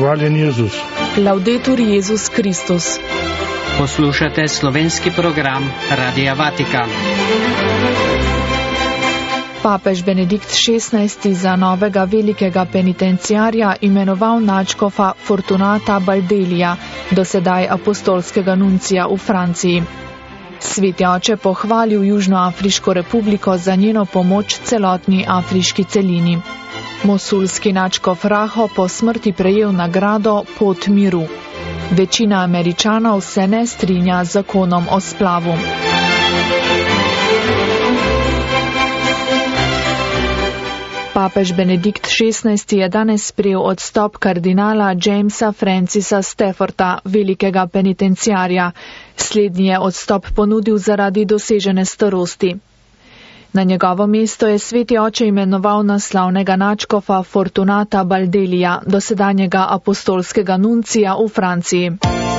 Hvaljen Jezus. Laudetur Jezus Kristus. Poslušate slovenski program Radia Vatikan. Papež Benedikt XVI za novega velikega penitenciarja imenoval nadškofa Fortunata Baldelija, dosedaj apostolskega nuncija v Franciji. Sveti oče pohvalil Južnoafriško republiko za njeno pomoč celotni afriški celini. Mosulski nadškof Raho po smrti prejel nagrado Pot miru. Večina Američanov se ne strinja z zakonom o splavu. Papež Benedikt XVI je danes sprejel odstop kardinala Jamesa Francisa Stafforda, velikega penitenciarja. Slednji je odstop ponudil zaradi dosežene starosti. Na njegovo mesto je sveti oče imenoval naslavnega nadškofa Fortunata Baldelija, dosedanjega apostolskega nuncija v Franciji.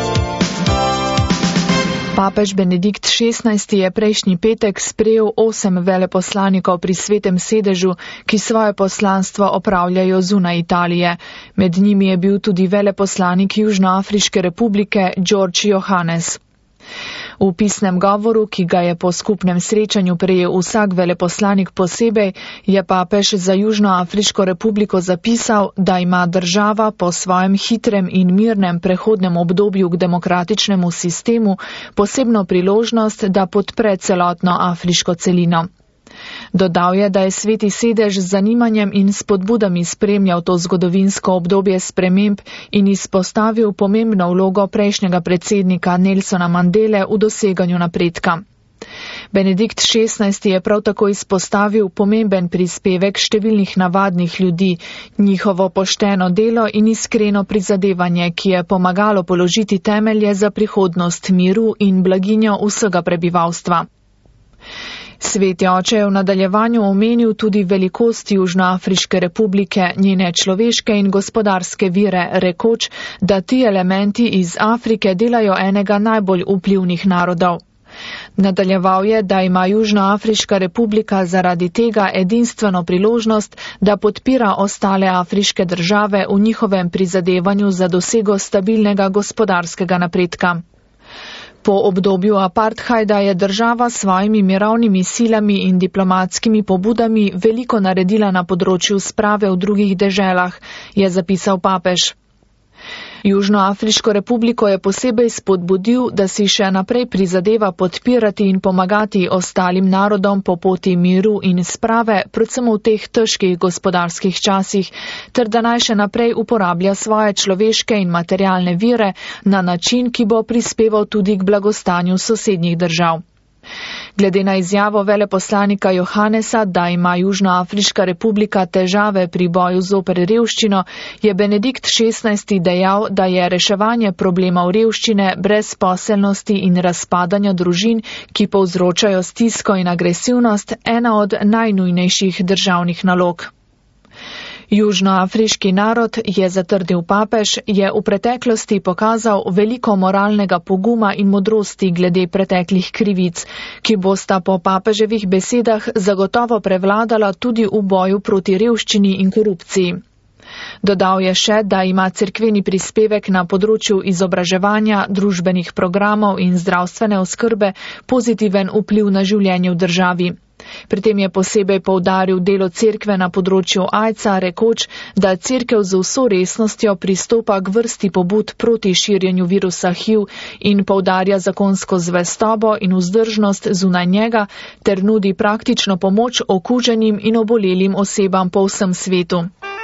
Papež Benedikt XVI je prejšnji petek sprejel 8 veleposlanikov pri Svetem sedežu, ki svoje poslanstvo opravljajo zunaj Italije. Med njimi je bil tudi veleposlanik Južnoafriške republike George Johannes. V pisnem govoru, ki ga je po skupnem srečanju prejel vsak veleposlanik posebej, je papež za Južnoafriško republiko zapisal, da ima država po svojem hitrem in mirnem prehodnem obdobju k demokratičnemu sistemu posebno priložnost, da podpre celotno afriško celino. Dodal je, da je Sveti sedež z zanimanjem in spodbudami spremljal to zgodovinsko obdobje sprememb in izpostavil pomembno vlogo prejšnjega predsednika Nelsona Mandele v doseganju napredka. Benedikt XVI je prav tako izpostavil pomemben prispevek številnih navadnih ljudi, njihovo pošteno delo in iskreno prizadevanje, ki je pomagalo položiti temelje za prihodnost miru in blaginjo vsega prebivalstva. Sveti oče je v nadaljevanju omenil tudi velikost Južnoafriške republike, njene človeške in gospodarske vire, rekoč, da ti elementi iz Afrike delajo enega najbolj vplivnih narodov. Nadaljeval je, da ima Južnoafriška republika zaradi tega edinstveno priložnost, da podpira ostale afriške države v njihovem prizadevanju za dosego stabilnega gospodarskega napredka. Po obdobju apartheida je država s svojimi mirovnimi silami in diplomatskimi pobudami veliko naredila na področju sprave v drugih deželah, je zapisal papež. Južnoafriško republiko je posebej spodbudil, da si še naprej prizadeva podpirati in pomagati ostalim narodom po poti miru in sprave, predvsem v teh težkih gospodarskih časih, ter da naj še naprej uporablja svoje človeške in materialne vire na način, ki bo prispeval tudi k blagostanju sosednjih držav. Glede na izjavo veleposlanika Johannesa, da ima Južnoafriška republika težave pri boju zoper revščino, je Benedikt XVI dejal, da je reševanje problemov revščine, brezposelnosti in razpadanja družin, ki povzročajo stisko in agresivnost, ena od najnujnejših državnih nalog. Južnoafriški narod, je zatrdil papež, je v preteklosti pokazal veliko moralnega poguma in modrosti glede preteklih krivic, ki bosta po papeževih besedah zagotovo prevladala tudi v boju proti revščini in korupciji. Dodal je še, da ima cerkveni prispevek na področju izobraževanja, družbenih programov in zdravstvene oskrbe pozitiven vpliv na življenje v državi. Pri tem je posebej poudaril delo cerkve na področju AIDS-a, rekoč, da cerkev z vso resnostjo pristopa k vrsti pobud proti širjenju virusa HIV in poudarja zakonsko zvestobo in vzdržnost zunaj njega ter nudi praktično pomoč okuženim in obolelim osebam po vsem svetu.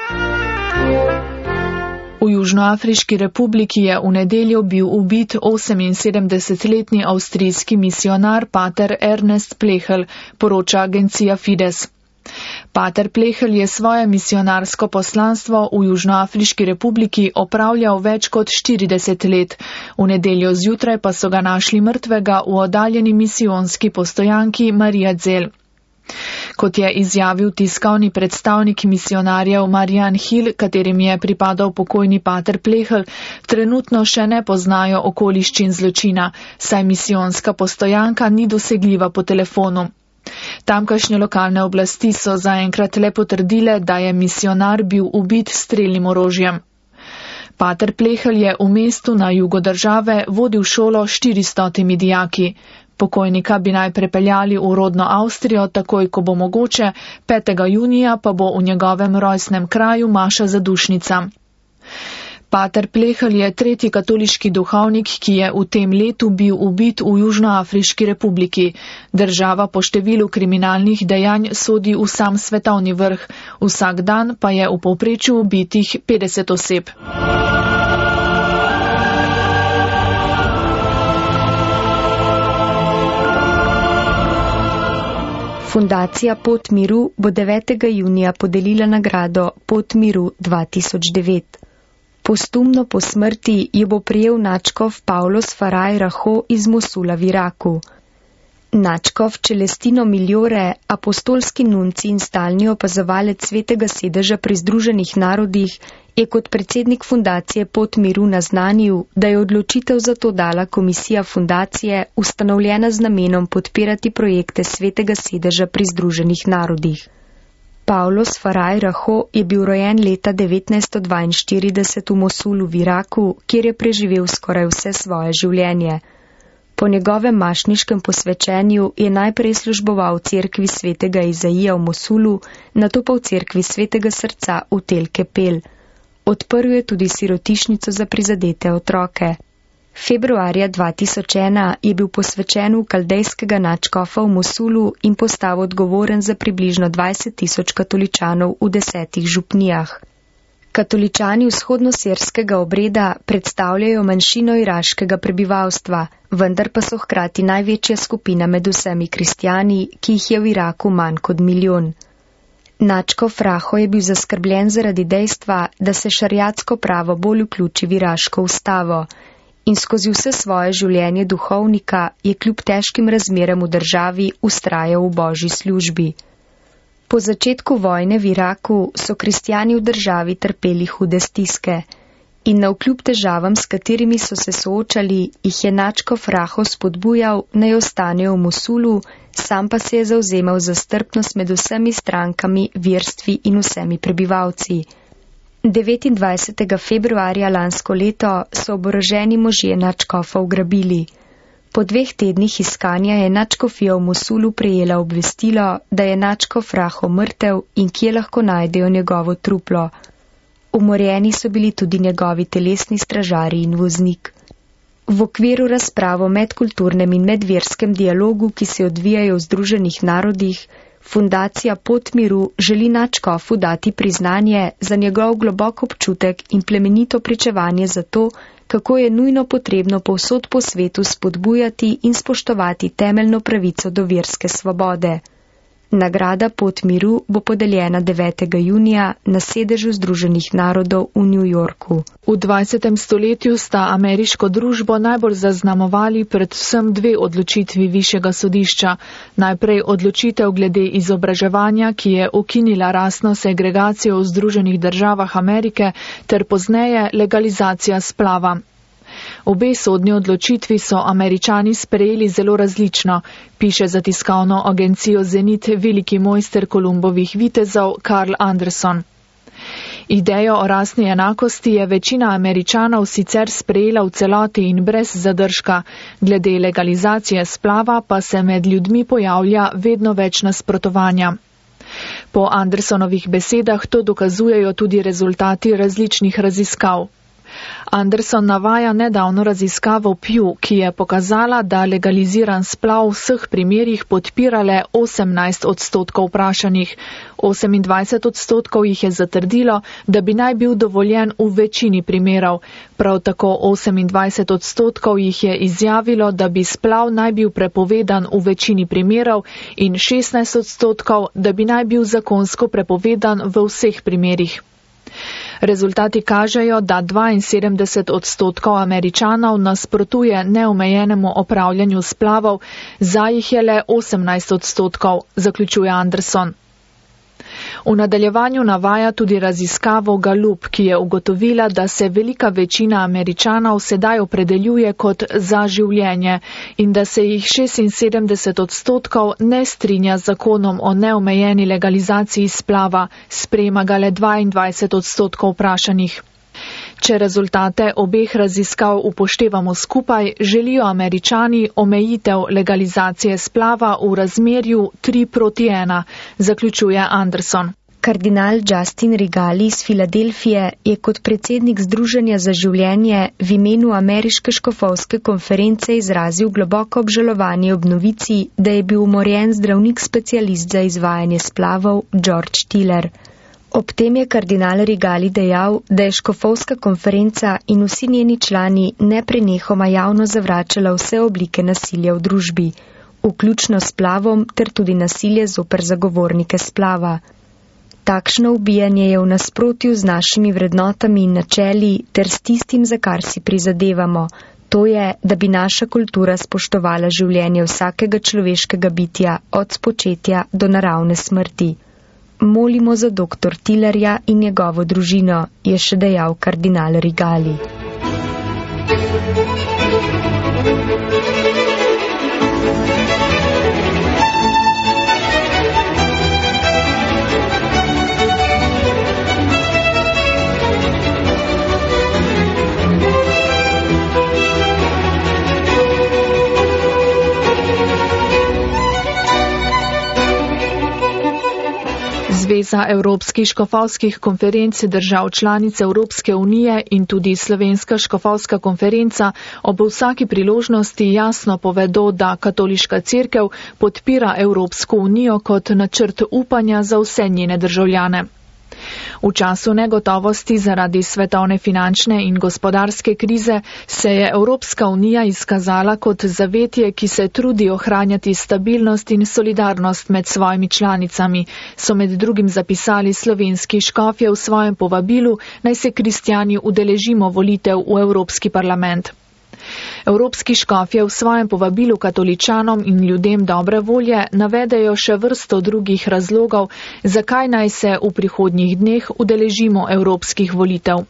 V Južnoafriški republiki je v nedeljo bil ubit 78-letni avstrijski misionar pater Ernest Plehl, poroča agencija Fides. Pater Plehl je svoje misionarsko poslanstvo v Južnoafriški republiki opravljal več kot 40 let. V nedeljo zjutraj pa so ga našli mrtvega v oddaljeni misijonski postojanki Mariazell. Kot je izjavil tiskovni predstavnik misionarjev Marijan Hill, katerim je pripadal pokojni pater Plehl, trenutno še ne poznajo okoliščin zločina, saj misijonska postojanka ni dosegljiva po telefonu. Tamkajšnje lokalne oblasti so zaenkrat le potrdile, da je misionar bil ubit s strelnim orožjem. Pater Plehelj je v mestu na jugu države vodil šolo 400 dijaki. Pokojnika bi naj prepeljali v rodno Avstrijo takoj, ko bo mogoče, 5. junija pa bo v njegovem rojstnem kraju maša zadušnica. Pater Plehelj je tretji katoliški duhovnik, ki je v tem letu bil ubit v Južnoafriški republiki. Država po številu kriminalnih dejanj sodi v sam svetovni vrh. Vsak dan pa je v povprečju ubitih 50 oseb. Fundacija Pot miru bo 9. junija podelila nagrado Pot miru 2009. Postumno po smrti jo bo prejel nadškof Pavlos Faraj Raho iz Mosula v Iraku. Nadškof Celestino Migliore, apostolski nunci in stalni opazovalec Svetega sedeža pri Združenih narodih, je kot predsednik fundacije Pot miru naznanil, da je odločitev za to dala komisija fundacije, ustanovljena z namenom podpirati projekte Svetega sedeža pri Združenih narodih. Pavlos Faraj Raho je bil rojen leta 1942 v Mosulu v Iraku, kjer je preživel skoraj vse svoje življenje. Po njegovem mašniškem posvečenju je najprej služboval v cerkvi svetega Izaija v Mosulu, nato pa v cerkvi svetega srca v Tel Kepel. Odprl je tudi sirotišnico za prizadete otroke. Februarja 2001 je bil posvečen v kaldejskega nadškofa v Mosulu in postal odgovoren za približno 20,000 katoličanov v 10 župnijah. Katoličani vzhodnosirskega obreda predstavljajo manjšino iraškega prebivalstva, vendar pa so hkrati največja skupina med vsemi kristjani, ki jih je v Iraku manj kot 1 milijon. Nadškof Raho je bil zaskrbljen zaradi dejstva, da se šariatsko pravo bolj vključi v iraško ustavo, in skozi vse svoje življenje duhovnika je kljub težkim razmeram v državi vztrajal v božji službi. Po začetku vojne v Iraku so kristjani v državi trpeli hude stiske in navkljub težavam, s katerimi so se soočali, jih je nadškof Raho spodbujal, naj ostanejo v Mosulu, sam pa se je zavzemal za strpnost med vsemi strankami, verstvi in vsemi prebivalci. 29. februarja lansko leto so oboroženi možje nadškofa ugrabili. Po 2 tednih iskanja je nadškofija v Mosulu prejela obvestilo, da je nadškof Raho mrtev in kje lahko najdejo njegovo truplo. Umorjeni so bili tudi njegovi telesni stražarji in voznik. V okviru razprav o medkulturnem in medverskem dialogu, ki se odvijajo v Združenih narodih, Fundacija Pot miru želi nadškofu dati priznanje za njegov globok občutek in plemenito pričevanje za to, kako je nujno potrebno povsod po svetu spodbujati in spoštovati temeljno pravico do verske svobode. Nagrada Pot miru bo podeljena 9. junija na sedežu Združenih narodov v New Yorku. V 20. stoletju sta ameriško družbo najbolj zaznamovali predvsem 2 odločitvi višjega sodišča. Najprej odločitev glede izobraževanja, ki je ukinila rasno segregacijo v Združenih državah Amerike, ter pozneje legalizacija splava. Obe sodni odločitvi so Američani sprejeli zelo različno, piše za tiskovno agencijo Zenit veliki mojster Kolumbovih vitezov Karl Anderson. Idejo o rasni enakosti je večina Američanov sicer sprejela v celoti in brez zadržka, glede legalizacije splava pa se med ljudmi pojavlja vedno več nasprotovanja. Po Andersonovih besedah to dokazujejo tudi rezultati različnih raziskav. Anderson navaja nedavno raziskavo Pew, ki je pokazala, da legaliziran splav v vseh primerjih podpirale 18% vprašanih. 28% jih je zatrdilo, da bi naj bil dovoljen v večini primerov. Prav tako 28% jih je izjavilo, da bi splav naj bil prepovedan v večini primerov in 16%, da bi naj bil zakonsko prepovedan v vseh primerih. Rezultati kažejo, da 72% Američanov nasprotuje neomejenemu opravljanju splavov, za jih je le 18%, zaključuje Anderson. V nadaljevanju navaja tudi raziskavo Gallup, ki je ugotovila, da se velika večina Američanov sedaj opredeljuje kot za življenje in da se jih 76% ne strinja z zakonom o neomejeni legalizaciji splava, sprejema ga le 22% vprašanih. Če rezultate obeh raziskav upoštevamo skupaj, želijo Američani omejitev legalizacije splava v razmerju 3:1, zaključuje Anderson. Kardinal Justin Rigali iz Filadelfije je kot predsednik Združenja za življenje v imenu Ameriške škofovske konference izrazil globoko obžalovanje ob novici, da je bil umorjen zdravnik specialist za izvajanje splavov George Tiller. Ob tem je kardinal Rigali dejal, da je škofovska konferenca in vsi njeni člani neprenehoma javno zavračala vse oblike nasilja v družbi, vključno s splavom ter tudi nasilje zoper zagovornike splava. Takšno ubijanje je v nasprotju z našimi vrednotami in načeli ter s tistim, za kar si prizadevamo. To je, da bi naša kultura spoštovala življenje vsakega človeškega bitja od spočetja do naravne smrti. Molimo za dr. Tillerja in njegovo družino, je še dejal kardinal Rigali. Zveza Evropskih škofovskih konferenc držav članic Evropske unije in tudi Slovenska škofovska konferenca ob vsaki priložnosti jasno povedo, da katoliška cerkev podpira Evropsko unijo kot načrt upanja za vse njene državljane. V času negotovosti zaradi svetovne finančne in gospodarske krize se je Evropska unija izkazala kot zavetje, ki se trudi ohranjati stabilnost in solidarnost med svojimi članicami, so med drugim zapisali slovenski škofje v svojem povabilu, naj se kristjani udeležimo volitev v Evropski parlament. Evropski škofje v svojem povabilu katoličanom in ljudem dobre volje navedejo še vrsto drugih razlogov, zakaj naj se v prihodnjih dneh udeležimo evropskih volitev.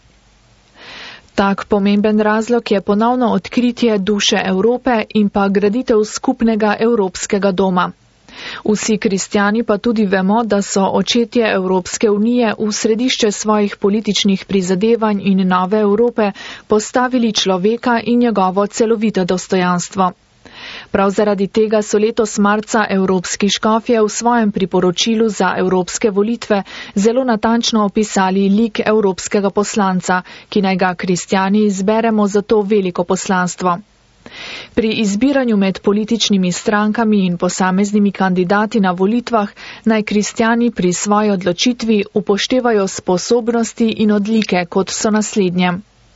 Tak pomemben razlog je ponovno odkritje duše Evrope in pa graditev skupnega evropskega doma. Vsi kristjani pa tudi vemo, da so očetje Evropske unije v središče svojih političnih prizadevanj in nove Evrope postavili človeka in njegovo celovito dostojanstvo. Prav zaradi tega so letos marca evropski škofje v svojem priporočilu za evropske volitve zelo natančno opisali lik evropskega poslanca, ki naj ga kristjani izberemo za to veliko poslanstvo. Pri izbiranju med političnimi strankami in posameznimi kandidati na volitvah naj kristjani pri svoji odločitvi upoštevajo sposobnosti in odlike, kot so naslednje.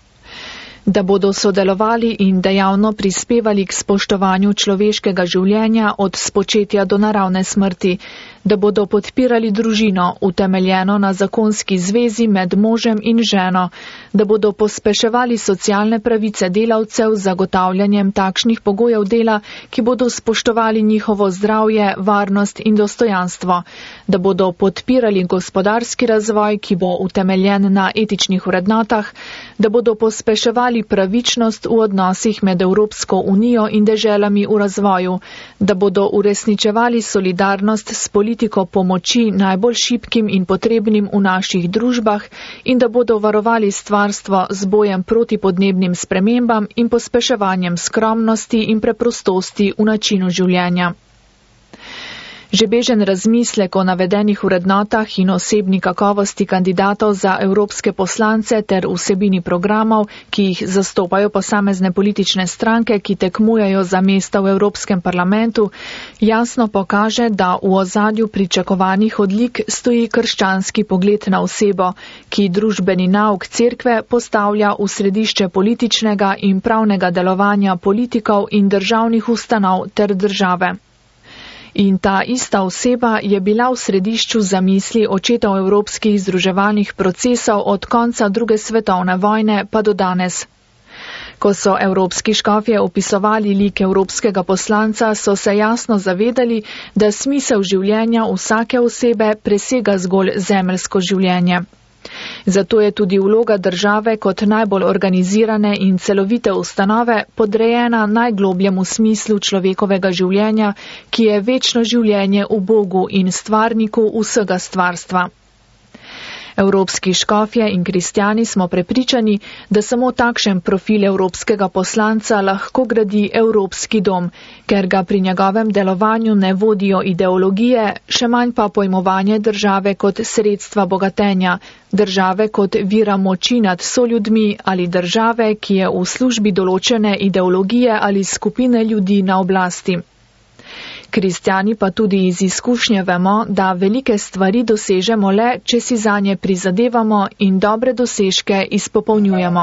Da bodo sodelovali in dejavno prispevali k spoštovanju človeškega življenja od spočetja do naravne smrti, da bodo podpirali družino, utemeljeno na zakonski zvezi med možem in ženo, da bodo pospeševali socialne pravice delavcev z zagotavljanjem takšnih pogojev dela, ki bodo spoštovali njihovo zdravje, varnost in dostojanstvo, da bodo podpirali gospodarski razvoj, ki bo utemeljen na etičnih vrednotah, da bodo pospeševali pravičnost v odnosih med Evropsko unijo in deželami v razvoju, da bodo uresničevali solidarnost s politiko pomoči najbolj šibkim in potrebnim v naših družbah in da bodo varovali stvarstvo z bojem proti podnebnim spremembam in pospeševanjem skromnosti in preprostosti v načinu življenja. Že bežen razmislek o navedenih vrednotah in osebni kakovosti kandidatov za evropske poslance ter vsebini programov, ki jih zastopajo posamezne politične stranke, ki tekmujejo za mesta v Evropskem parlamentu, jasno pokaže, da v ozadju pričakovanih odlik stoji krščanski pogled na osebo, ki družbeni nauk cerkve postavlja v središče političnega in pravnega delovanja politikov in državnih ustanov ter države. In ta ista oseba je bila v središču zamisli očetov evropskih združevalnih procesov od konca druge svetovne vojne pa do danes. Ko so evropski škofje opisovali lik evropskega poslanca, so se jasno zavedali, da smisel življenja vsake osebe presega zgolj zemeljsko življenje. Zato je tudi vloga države kot najbolj organizirane in celovite ustanove podrejena najglobljemu smislu človekovega življenja, ki je večno življenje v Bogu in stvarniku vsega stvarstva. Evropski škofje in kristjani smo prepričani, da samo takšen profil evropskega poslanca lahko gradi Evropski dom, ker ga pri njegovem delovanju ne vodijo ideologije, še manj pa pojmovanje države kot sredstva bogatenja, države kot vira moči nad soljudmi ali države, ki je v službi določene ideologije ali skupine ljudi na oblasti. Kristjani pa tudi iz izkušnje vemo, da velike stvari dosežemo le, če si zanje prizadevamo in dobre dosežke izpopolnjujemo.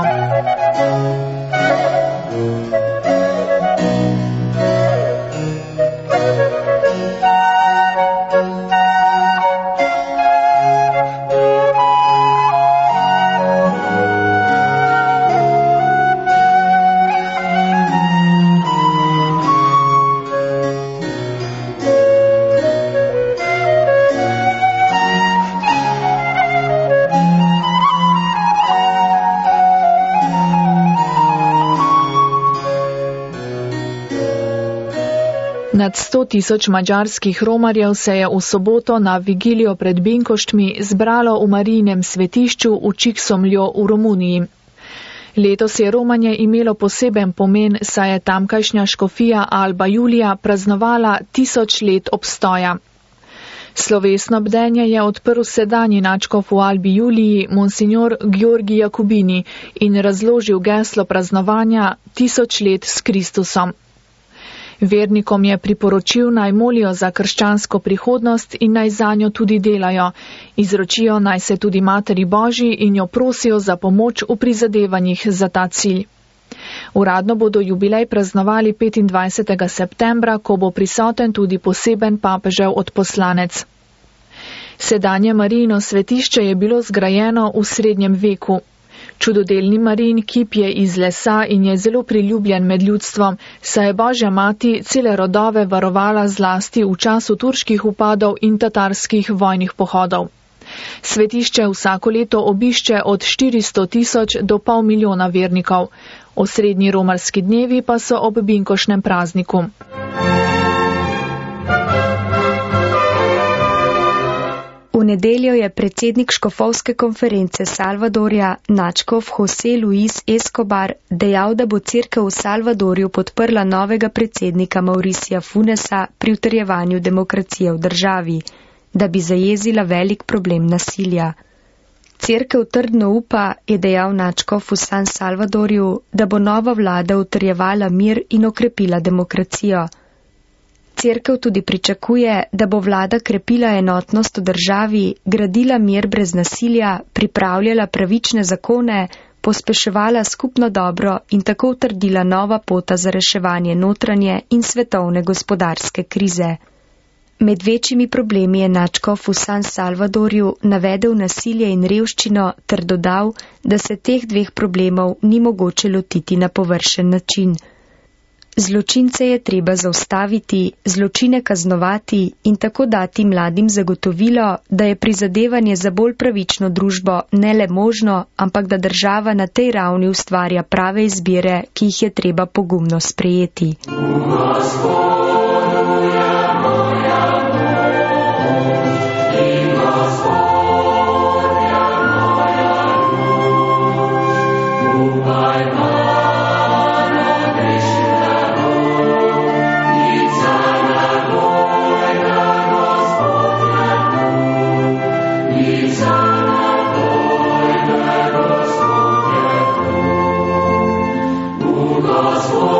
Nad 100 tisoč madžarskih romarjev se je v soboto na vigilijo pred Binkoštmi zbralo v Marijinem svetišču v Čiksomlju v Romuniji. Letos je romanje imelo poseben pomen, saj je tamkajšnja škofija Alba Julija praznovala 1000 let obstoja. Slovesno bdenje je odprl sedanji nadškof v Albi Juliji, monsignor Georgi Jakubini, in razložil geslo praznovanja 1000 let s Kristusom. Vernikom je priporočil, naj molijo za krščansko prihodnost in naj zanjo tudi delajo. Izročijo naj se tudi Materi Božji in jo prosijo za pomoč v prizadevanjih za ta cilj. Uradno bodo jubilej praznovali 25. septembra, ko bo prisoten tudi poseben papežev odposlanec. Sedanje Marijino svetišče je bilo zgrajeno v srednjem veku. Čudodelni Marijin kip je iz lesa in je zelo priljubljen med ljudstvom, saj je Božja mati cele rodove varovala zlasti v času turških upadov in tatarskih vojnih pohodov. Svetišče vsako leto obišče od 400 tisoč do pol milijona vernikov. Osrednji romarski dnevi pa so ob binkošnem prazniku. V nedeljo je predsednik škofovske konference Salvadorja, nadškof José Luis Escobar, dejal, da bo cerkev v Salvadorju podprla novega predsednika Mauricija Funesa pri utrjevanju demokracije v državi, da bi zajezila velik problem nasilja. Cerkev trdno upa, je dejal nadškof v San Salvadorju, da bo nova vlada utrjevala mir in okrepila demokracijo. Cerkev tudi pričakuje, da bo vlada krepila enotnost v državi, gradila mir brez nasilja, pripravljala pravične zakone, pospeševala skupno dobro in tako utrdila nova pota za reševanje notranje in svetovne gospodarske krize. Med večjimi problemi je nadškof v San Salvadorju navedel nasilje in revščino ter dodal, da se teh dveh problemov ni mogoče lotiti na površen način. Zločince je treba zaustaviti, zločine kaznovati in tako dati mladim zagotovilo, da je prizadevanje za bolj pravično družbo ne le možno, ampak da država na tej ravni ustvarja prave izbire, ki jih je treba pogumno sprejeti. Gospel.